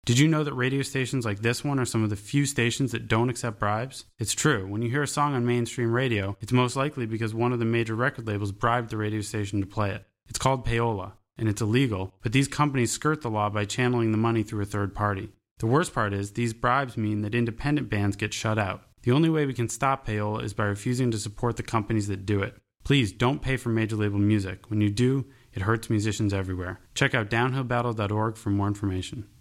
Did you know that radio stations like this one are some of the few stations that don't accept bribes? It's true. When you hear a song on mainstream radio, it's most likely because one of the major record labels bribed the radio station to play it. It's called payola, and it's illegal, but these companies skirt the law by channeling the money through a third party. The worst part is, these bribes mean that independent bands get shut out. The only way we can stop payola is by refusing to support the companies that do it. Please don't pay for major label music. When you do, it hurts musicians everywhere. Check out downhillbattle.org for more information.